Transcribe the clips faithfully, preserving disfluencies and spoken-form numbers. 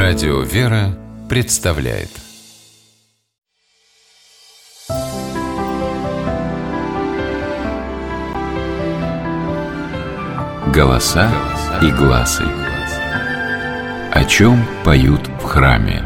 Радио «Вера» представляет «Голоса и гласы». О чем поют в храме?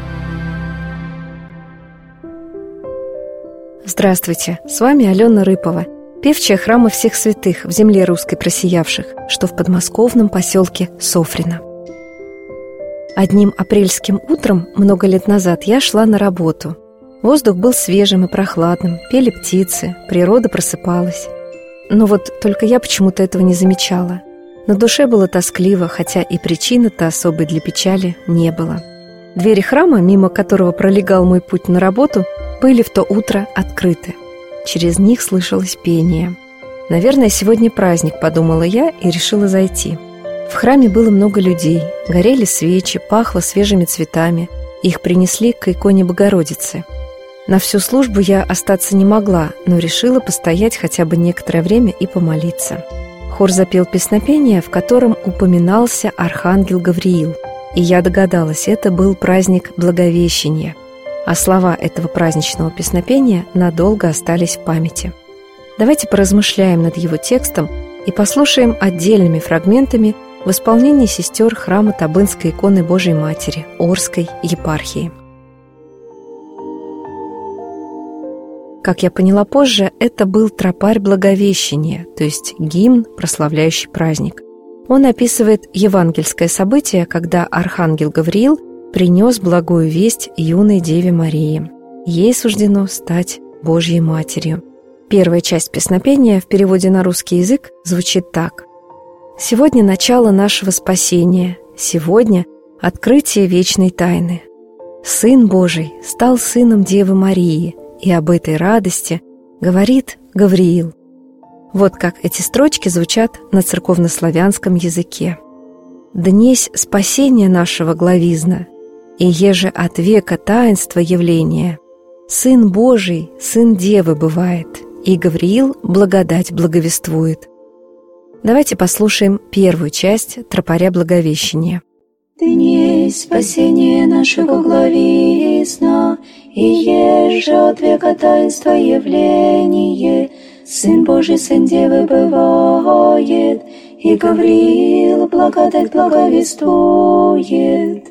Здравствуйте, с вами Алена Рыпова, певчая храма всех святых в земле русской просиявших, что в подмосковном поселке Софрино. Одним апрельским утром много лет назад я шла на работу. Воздух был свежим и прохладным, пели птицы, природа просыпалась. Но вот только я почему-то этого не замечала. На душе было тоскливо, хотя и причины-то особой для печали не было. Двери храма, мимо которого пролегал мой путь на работу, были в то утро открыты. Через них слышалось пение. «Наверное, сегодня праздник», — подумала я и решила зайти. В храме было много людей, горели свечи, пахло свежими цветами. Их принесли к иконе Богородицы. На всю службу я остаться не могла, но решила постоять хотя бы некоторое время и помолиться. Хор запел песнопение, в котором упоминался архангел Гавриил. И я догадалась, это был праздник Благовещения. А слова этого праздничного песнопения надолго остались в памяти. Давайте поразмышляем над его текстом и послушаем отдельными фрагментами в исполнении сестер храма Табынской иконы Божией Матери Орской епархии. Как я поняла позже, это был тропарь Благовещения, то есть гимн, прославляющий праздник. Он описывает евангельское событие, когда архангел Гавриил принес благую весть юной Деве Марии. Ей суждено стать Божьей Матерью. Первая часть песнопения в переводе на русский язык звучит так. «Сегодня начало нашего спасения, сегодня открытие вечной тайны. Сын Божий стал сыном Девы Марии, и об этой радости говорит Гавриил». Вот как эти строчки звучат на церковнославянском языке. «Днесь спасения нашего главизна, и еже от века таинства явления, Сын Божий, Сын Девы бывает, и Гавриил благодать благовествует». Давайте послушаем первую часть тропаря Благовещения. «Днесь спасения нашего главизна, и еже от века таинства явление, Сын Божий, Сын Девы бывает, и Гавриил благодать благовествует».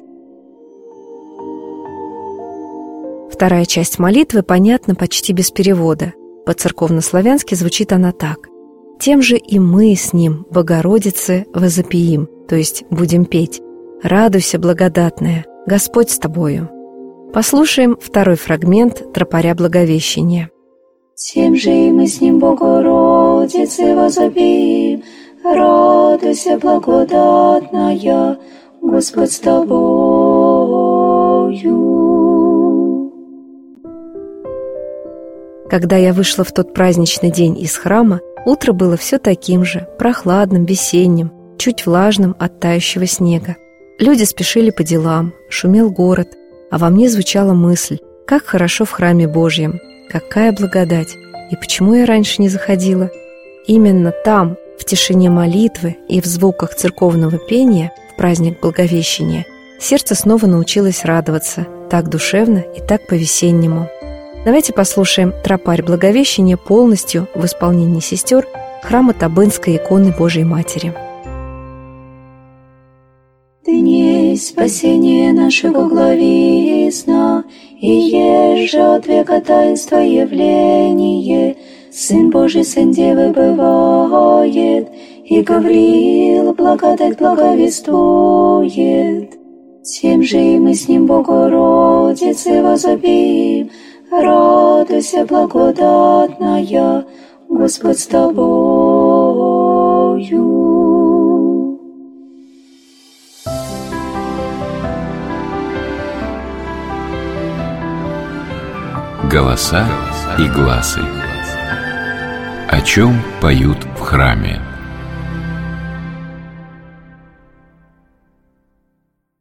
Вторая часть молитвы понятна почти без перевода. По-церковнославянски звучит она так. «Тем же и мы с Ним, Богородице, возопиим», то есть будем петь. «Радуйся, благодатная, Господь с тобою». Послушаем второй фрагмент тропаря Благовещения. «Тем же и мы с Ним, Богородице, возопиим, радуйся, благодатная, Господь с тобою». Когда я вышла в тот праздничный день из храма, утро было все таким же, прохладным, весенним, чуть влажным от тающего снега. Люди спешили по делам, шумел город, а во мне звучала мысль: как хорошо в храме Божьем, какая благодать, и почему я раньше не заходила? Именно там, в тишине молитвы и в звуках церковного пения в праздник Благовещения, сердце снова научилось радоваться, так душевно и так по-весеннему. Давайте послушаем тропарь Благовещения полностью в исполнении сестер храма Табынской иконы Божией Матери. «Днесь спасения нашего главизна, и еже от века таинства явление, Сын Божий, Сын Девы бывает, и Гавриил благодать благовествует. Тем же и мы с Ним, Богородице, возопиим, радуйся, благодатная, Господь с тобою». Голоса и гласы. О чем поют в храме?